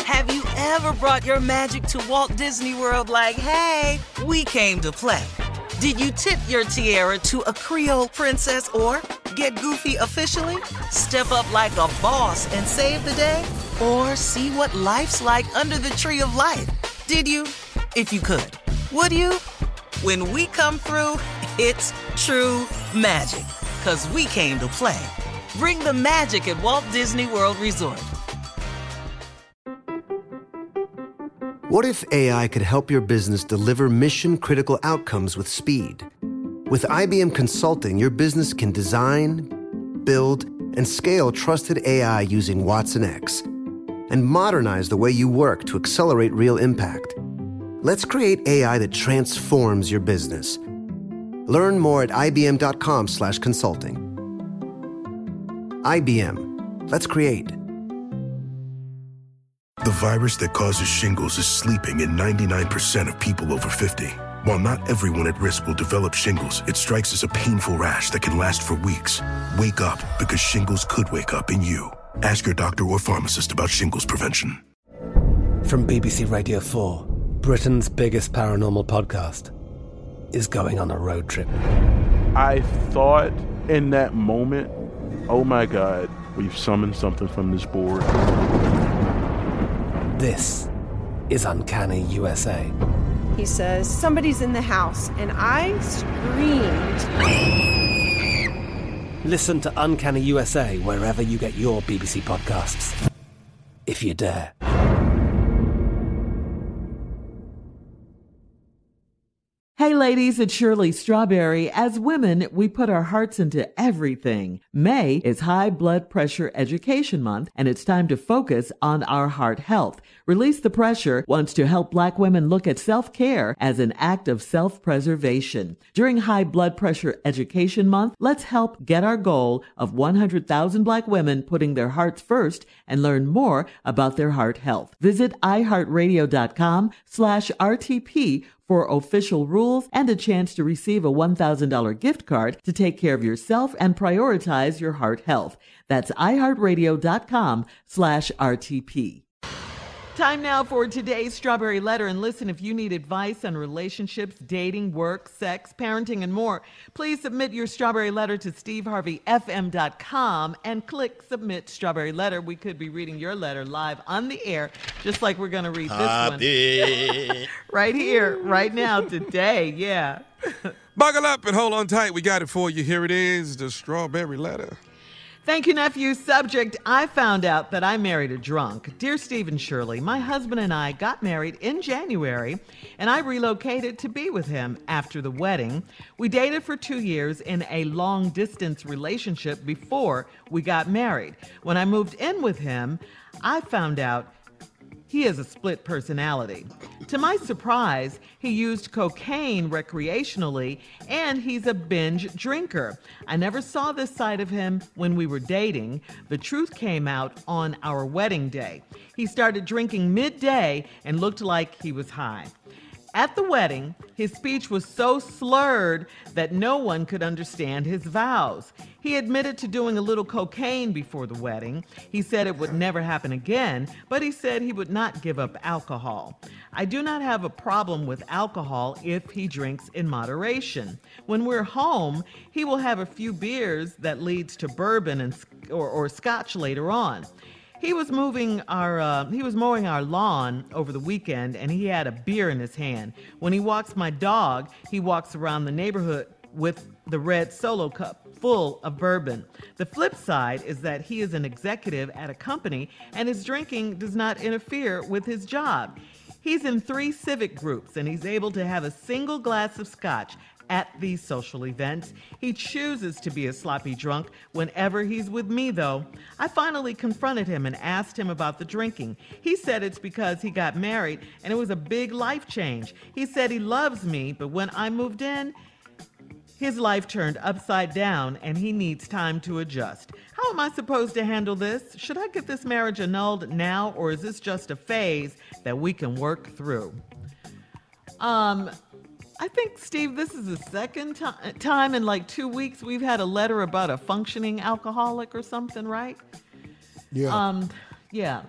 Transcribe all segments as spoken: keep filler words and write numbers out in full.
Have you ever brought your magic to Walt Disney World like, hey, we came to play? Did you tip your tiara to a Creole princess or get goofy officially? Step up like a boss and save the day? Or see what life's like under the tree of life? Did you? If you could. Would you? When we come through, it's true magic. 'Cause we came to play. Bring the magic at Walt Disney World Resort. What if A I could help your business deliver mission-critical outcomes with speed? With I B M Consulting, your business can design, build, and scale trusted A I using Watson X and modernize the way you work to accelerate real impact. Let's create A I that transforms your business. Learn more at ibm.com slash consulting. I B M. Let's create. The virus that causes shingles is sleeping in ninety-nine percent of people over fifty. While not everyone at risk will develop shingles, it strikes as a painful rash that can last for weeks. Wake up, because shingles could wake up in you. Ask your doctor or pharmacist about shingles prevention. From B B C Radio four, Britain's biggest paranormal podcast is going on a road trip. I thought in that moment, oh my God, we've summoned something from this board. This is Uncanny U S A. He says, somebody's in the house, and I screamed. Listen to Uncanny U S A wherever you get your B B C podcasts, if you dare. Hey ladies, it's Shirley Strawberry. As women, we put our hearts into everything. May is High Blood Pressure Education Month, and it's time to focus on our heart health. Release the Pressure wants to help Black women look at self-care as an act of self-preservation. During High Blood Pressure Education Month, let's help get our goal of one hundred thousand Black women putting their hearts first and learn more about their heart health. Visit iHeartRadio.com slash RTP for official rules and a chance to receive a one thousand dollars gift card to take care of yourself and prioritize your heart health. That's iHeartRadio.com slash RTP. Time now for today's Strawberry Letter. And listen, if you need advice on relationships, dating, work, sex, parenting, and more, please submit your Strawberry Letter to steve harvey f m dot com and click Submit Strawberry Letter. We could be reading your letter live on the air, just like we're going to read this one. Right here, right now, today. Yeah. Buckle up and hold on tight. We got it for you. Here it is, the Strawberry Letter. Thank you, nephew. Subject, I found out that I married a drunk. Dear Steve and Shirley, my husband and I got married in January, and I relocated to be with him after the wedding. We dated for two years in a long-distance relationship before we got married. When I moved in with him, I found out he has a split personality. To my surprise, he used cocaine recreationally, and he's a binge drinker. I never saw this side of him when we were dating. The truth came out on our wedding day. He started drinking midday and looked like he was high. At the wedding, his speech was so slurred that no one could understand his vows. He admitted to doing a little cocaine before the wedding. He said it would never happen again, but he said he would not give up alcohol. I do not have a problem with alcohol if he drinks in moderation. When we're home, he will have a few beers that leads to bourbon and or, or scotch later on. He was moving our, uh, he was mowing our lawn over the weekend, and he had a beer in his hand. When he walks my dog, he walks around the neighborhood with the red Solo cup full of bourbon. The flip side is that he is an executive at a company, and his drinking does not interfere with his job. He's in three civic groups, and he's able to have a single glass of scotch at these social events. He chooses to be a sloppy drunk whenever he's with me, though. I finally confronted him and asked him about the drinking. He said it's because he got married and it was a big life change. He said he loves me, but when I moved in, his life turned upside down and he needs time to adjust. How am I supposed to handle this? Should I get this marriage annulled now, or is this just a phase that we can work through? Um... I think, Steve, this is the second to- time in like two weeks we've had a letter about a functioning alcoholic or something, right? Yeah. Um, yeah.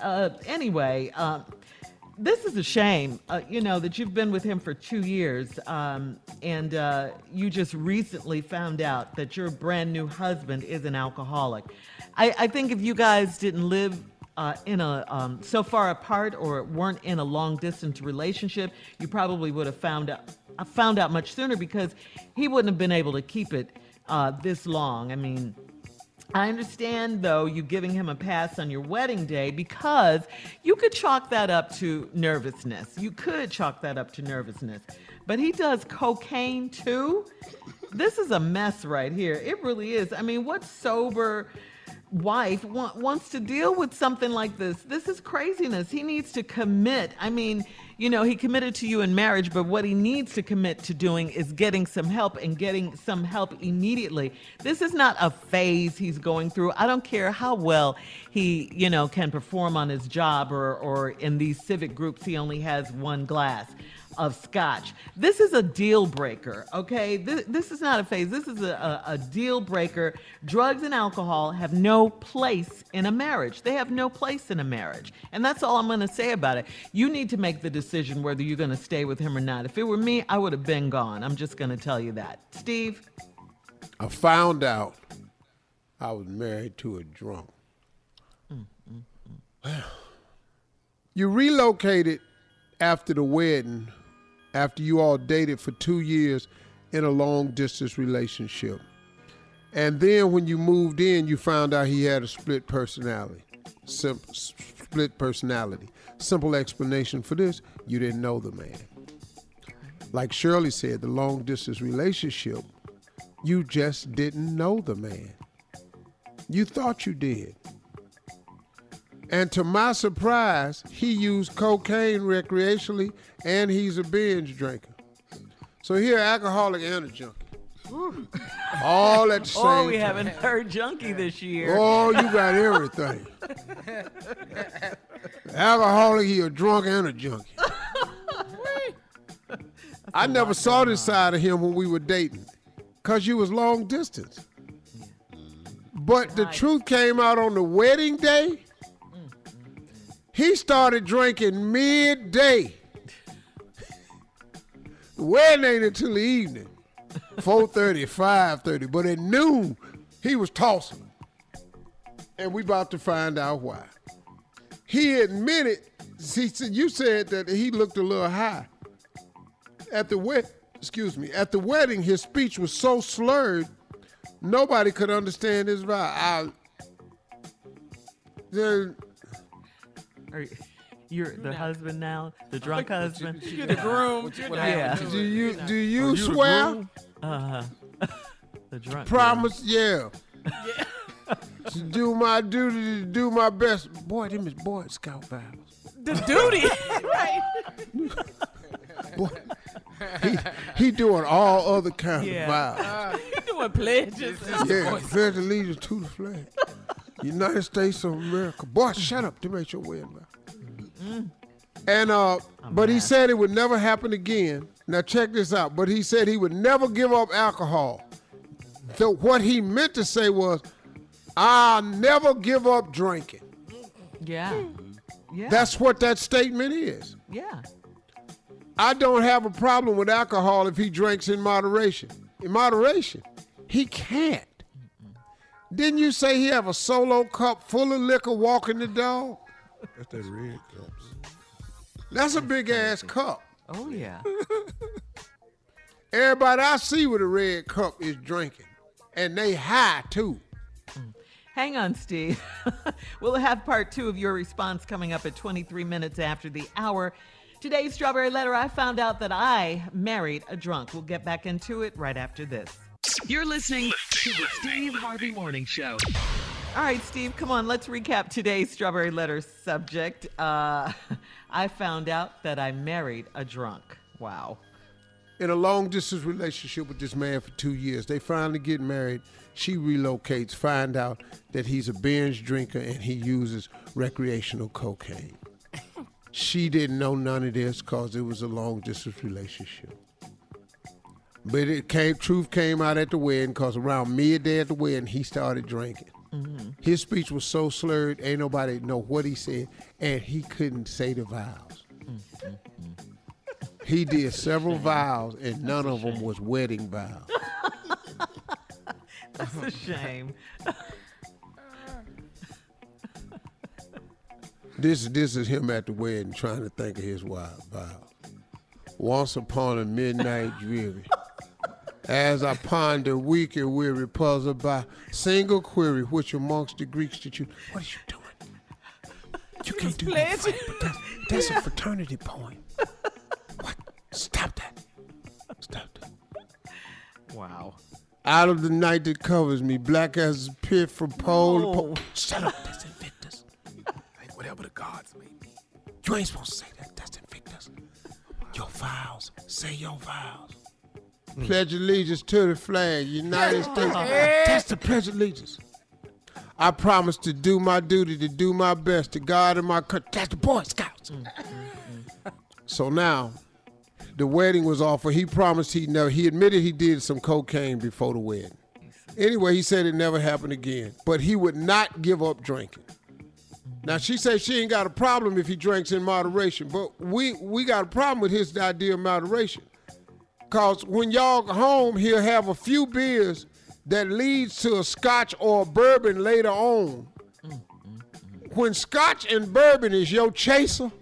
uh, anyway, um, this is a shame, uh, you know, that you've been with him for two years um, and uh, you just recently found out that your brand new husband is an alcoholic. I, I think if you guys didn't live uh, in a um, so far apart or weren't in a long distance relationship, you probably would have found out found out much sooner, because he wouldn't have been able to keep it uh, this long. I mean, I understand, though, you giving him a pass on your wedding day, because you could chalk that up to nervousness. You could chalk that up to nervousness. But he does cocaine, too? This is a mess right here. It really is. I mean, what sober wife wa- wants to deal with something like this? This is craziness. He needs to commit. I mean, you know, he committed to you in marriage, but what he needs to commit to doing is getting some help, and getting some help immediately. This is not a phase he's going through. I don't care how well he, you know, can perform on his job, or, or in these civic groups, he only has one glass of scotch. This is a deal breaker, okay? This, this is not a phase. This is a, a, a deal breaker. Drugs and alcohol have no place in a marriage. They have no place in a marriage. And that's all I'm going to say about it. You need to make the decision whether you're going to stay with him or not. If it were me, I would have been gone. I'm just going to tell you that. Steve? I found out I was married to a drunk. Mm, mm, mm. You relocated after the wedding, after you all dated for two years in a long-distance relationship. And then when you moved in, you found out he had a split personality. Sim- split personality. Simple explanation for this, you didn't know the man. Like Shirley said, the long-distance relationship, you just didn't know the man. You thought you did. And to my surprise, he used cocaine recreationally, and he's a binge drinker. So here, alcoholic and a junkie. All at the same time. Oh, we haven't heard junkie this year. Oh, you got everything. Alcoholic, he a drunk and a junkie. I never saw this side of him when we were dating, because you was long distance. But the truth came out on the wedding day. He started drinking midday. The wedding ain't until the evening, four thirty, five thirty. But at noon, he was tossing. And we about to find out why. He admitted, he said, you said that he looked a little high. At the wed, excuse me, at the wedding, his speech was so slurred, nobody could understand his vibe. I, there, Are you're the husband now, the drunk husband. You're the groom. What, what yeah. Do you do you, you swear? Uh huh. The drunk. Promise, yeah. yeah. To do my duty, to do my best. Boy, them is Boy Scout vows. The duty, right? Boy, he he doing all other kinds Yeah. of vows. Uh, he doing pledges. Yeah, pledge allegiance to the flag. United States of America. Boy, shut up. Them ain't your wedding vow. Mm. And uh, I'm but mad. He said it would never happen again. Now check this out. But he said he would never give up alcohol. So what he meant to say was, I'll never give up drinking. Yeah. Yeah. That's what that statement is. Yeah. I don't have a problem with alcohol if he drinks in moderation. In moderation, he can't. Didn't you say he have a solo cup full of liquor walking the dog? That's that red cups. That's a big ass cup. Oh yeah. Everybody I see with a red cup is drinking, and they high too. Hang on, Steve. We'll have part two of your response coming up at twenty-three minutes after the hour. Today's Strawberry Letter, I found out that I married a drunk. We'll get back into it right after this. You're listening to the Steve Harvey Morning Show. All right, Steve, come on. Let's recap today's Strawberry Letter subject. Uh, I found out that I married a drunk. Wow. In a long-distance relationship with this man for two years. They finally get married. She relocates, find out that he's a binge drinker and he uses recreational cocaine. She didn't know none of this because it was a long-distance relationship. But it came, truth came out at the wedding because around midday at the wedding, he started drinking. Mm-hmm. His speech was so slurred, ain't nobody know what he said, and he couldn't say the vowels. Mm, mm, mm. He did several vows, and none of them was wedding vows. That's a shame. This, this is him at the wedding trying to think of his wild vow. Once upon a midnight dreary, as I ponder weak and weary, puzzled by single query, which amongst the Greeks did you? What are you doing? You can't do that. Fight, but that's that's yeah. a fraternity poem. What? Stop that. Stop that. Wow. Out of the night that covers me, black as a pit from pole no. to pole. Shut up, that's Invictus. Hey, whatever the gods may be. You ain't supposed to say that. That's Invictus. Your vows. Say your vows. Mm. Pledge allegiance to the flag, United States. That's the pledge allegiance. I promise to do my duty, to do my best, to God and my country. That's the Boy Scouts. Mm, mm, mm. So now, the wedding was offered. He promised he never, he admitted he did some cocaine before the wedding. Anyway, he said it never happened again. But he would not give up drinking. Now, she said she ain't got a problem if he drinks in moderation, but we, we got a problem with his idea of moderation. Because when y'all go home, he'll have a few beers that leads to a scotch or a bourbon later on. Mm, mm, mm. When scotch and bourbon is your chaser,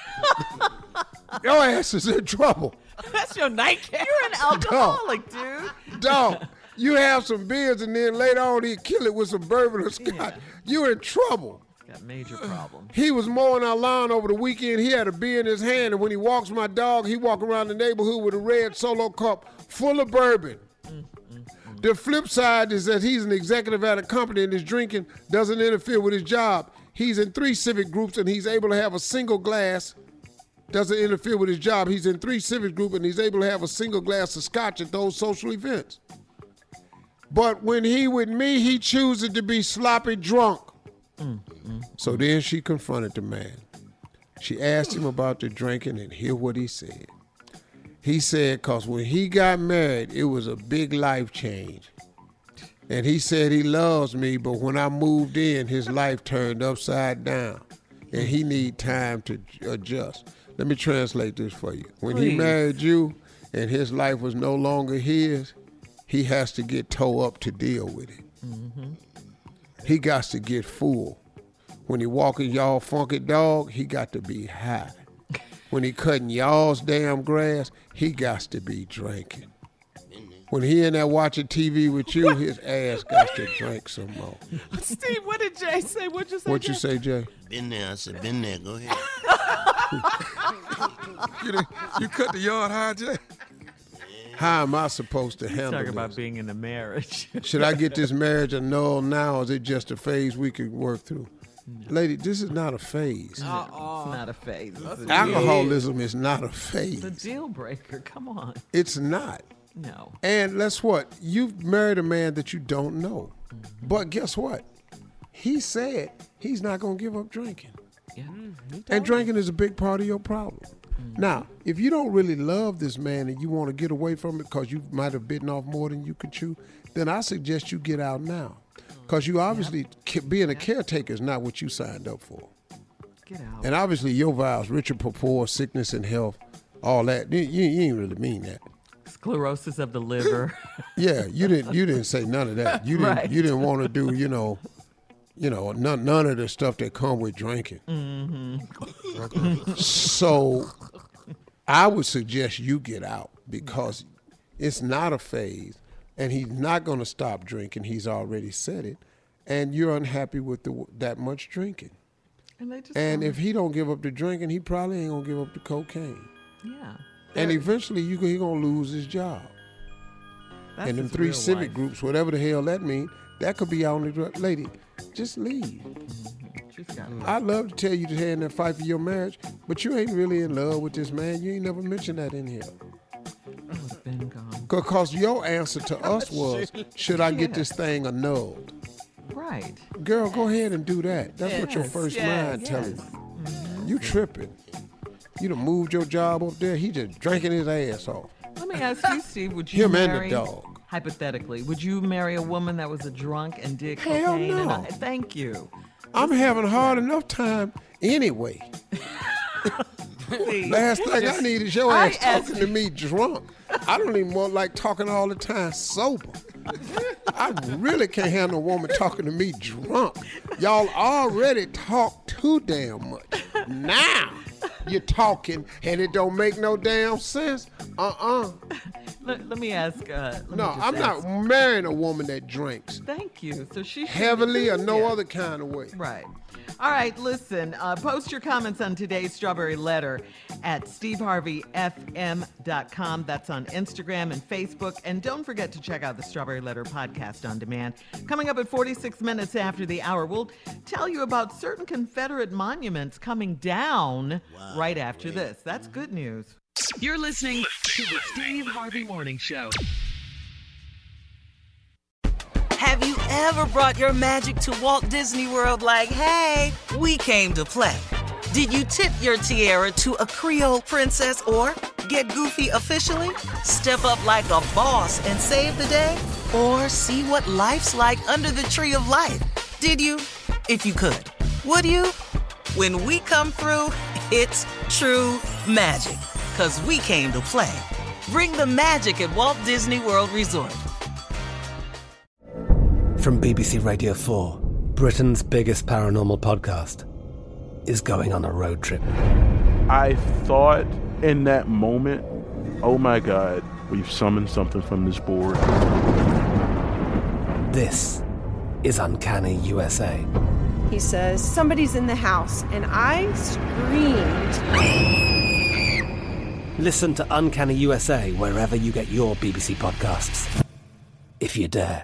your ass is in trouble. That's your nightcap. You're an alcoholic, Dog. dude. Dog, you have some beers and then later on he'll kill it with some bourbon or scotch. Yeah. You're in trouble. Got major problems. He was mowing our lawn over the weekend. He had a beer in his hand, and when he walks my dog, he walk around the neighborhood with a red Solo cup full of bourbon. Mm, mm, mm. The flip side is that he's an executive at a company, and his drinking doesn't interfere with his job. He's in three civic groups, and he's able to have a single glass. Doesn't interfere with his job. He's in three civic groups, and he's able to have a single glass of scotch at those social events. But when he with me, he chooses to be sloppy drunk. Mm, mm, so then she confronted the man. She asked him about the drinking, and hear what he said. He said, because when he got married, it was a big life change. And he said he loves me, but when I moved in, his life turned upside down, and he need time to adjust. Let me translate this for you. When Please. he married you and his life was no longer his, he has to get toe up to deal with it. Mm-hmm. He got to get full. When he walking y'all funky dog, he got to be high. When he cutting y'all's damn grass, he got to be drinking. When he in there watching T V with you, his ass got to drink some more. Steve, what did Jay say? What'd you say? What you say, Jay? Been there. I said, been there. Go ahead. you, done, you cut the yard high, Jay? How am I supposed to He's handle talking this? about being in a marriage. Should I get this marriage annulled now, or is it just a phase we could work through? No. Lady, this is not a phase. No, it's not a phase. Alcoholism is not a phase. It's a deal breaker. Come on. It's not. No. And that's what? You've married a man that you don't know. Mm-hmm. But guess what? He said he's not going to give up drinking. Yeah. And drinking is a big part of your problem. Mm-hmm. Now, if you don't really love this man and you want to get away from it because you might have bitten off more than you could chew, then I suggest you get out now. Because you obviously, yep. being a yep. caretaker is not what you signed up for. Get out. And obviously your vows, Richard Purpose, sickness and health, all that, you, you, you ain't really mean that. Sclerosis of the liver. Yeah, you didn't you didn't say none of that. You didn't right. you didn't want to do, you know, you know, none none of the stuff that come with drinking. Mm-hmm. So I would suggest you get out because it's not a phase. And he's not going to stop drinking. He's already said it. And you're unhappy with the, that much drinking. And, they just and if he don't give up the drinking, he probably ain't going to give up the cocaine. Yeah. And eventually you he's going to lose his job. That's and them three civic life. groups, whatever the hell that means, that could be on the drug. Lady, just leave. Mm-hmm. I'd love to tell you to hand that fight for your marriage, but you ain't really in love with this man. You ain't never mentioned that in here. Oh, been gone. Because your answer to us was, should I get this thing annulled? Right. Girl, go ahead and do that. That's yes, what your first yes, mind yes. telling you. Mm-hmm. You tripping. You done moved your job up there. He just drinking his ass off. Let me ask you, Steve, would you Him marry... and the dog. hypothetically, would you marry a woman that was a drunk and did Hell cocaine? no. And I, thank you. I'm having a hard enough time anyway. Last thing I need is your ass I talking to me drunk. I don't even want like talking all the time sober. I really can't handle a woman talking to me drunk. Y'all already talk too damn much. Now you're talking and it don't make no damn sense. Uh-uh. Let, let me ask. Uh, let no, me just I'm ask. not marrying a woman that drinks. Thank you. So she should- Heavily or no Yeah. other kind of way. Right. All right, listen, uh, post your comments on today's Strawberry Letter at steve harvey f m dot com. That's on Instagram and Facebook. And don't forget to check out the Strawberry Letter podcast on demand. Coming up at forty-six minutes after the hour, we'll tell you about certain Confederate monuments coming down Wow, right after great. this. That's good news. You're listening to the Steve Harvey Morning Show. Have you ever brought your magic to Walt Disney World like, hey, we came to play? Did you tip your tiara to a Creole princess or get goofy officially? Step up like a boss and save the day? Or see what life's like under the tree of life? Did you? If you could. Would you? When we come through, it's true magic. 'Cause we came to play. Bring the magic at Walt Disney World Resort. From B B C Radio four, Britain's biggest paranormal podcast is going on a road trip. I thought in that moment, oh my God, we've summoned something from this board. This is Uncanny U S A. He says, somebody's in the house, and I screamed. Listen to Uncanny U S A wherever you get your B B C podcasts, if you dare.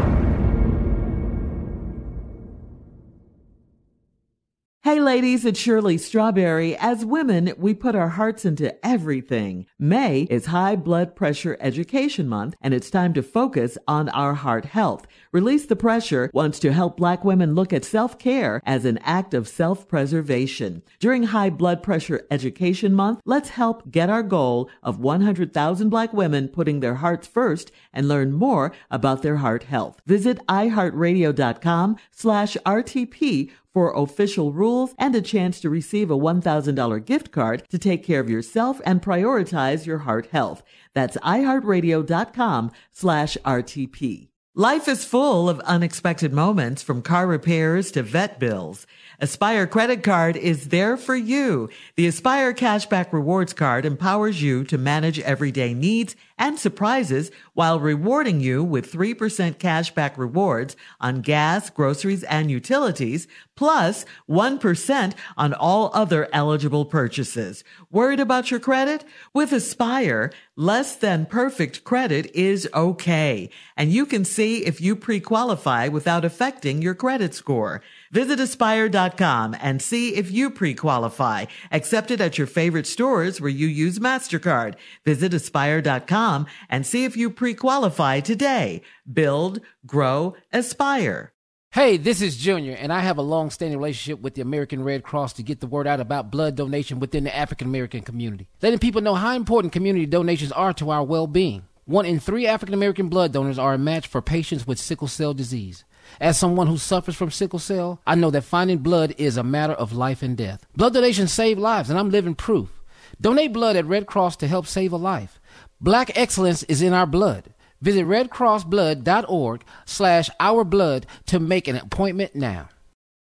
Hey ladies, it's Shirley Strawberry. As women, we put our hearts into everything. May is High Blood Pressure Education Month, and it's time to focus on our heart health. Release the Pressure wants to help Black women look at self-care as an act of self-preservation. During High Blood Pressure Education Month, let's help get our goal of one hundred thousand Black women putting their hearts first and learn more about their heart health. Visit iheartradio.com slash RTP for official rules and a chance to receive a one thousand dollars gift card to take care of yourself and prioritize your heart health. That's iheartradio.com slash RTP. Life is full of unexpected moments, from car repairs to vet bills. Aspire Credit Card is there for you. The Aspire Cashback Rewards Card empowers you to manage everyday needs and surprises while rewarding you with three percent cashback rewards on gas, groceries, and utilities, plus one percent on all other eligible purchases. Worried about your credit? With Aspire, less than perfect credit is okay, and you can see if you pre-qualify without affecting your credit score. Visit aspire dot com and see if you pre-qualify. Accepted at your favorite stores where you use MasterCard. Visit aspire dot com and see if you pre-qualify today. Build, grow, aspire. Hey, this is Junior, and I have a long-standing relationship with the American Red Cross to get the word out about blood donation within the African-American community, letting people know how important community donations are to our well-being. One in three African-American blood donors are a match for patients with sickle cell disease. As someone who suffers from sickle cell, I know that finding blood is a matter of life and death. Blood donations save lives, and I'm living proof. Donate blood at Red Cross to help save a life. Black excellence is in our blood. Visit redcrossblood.org slash ourblood to make an appointment now.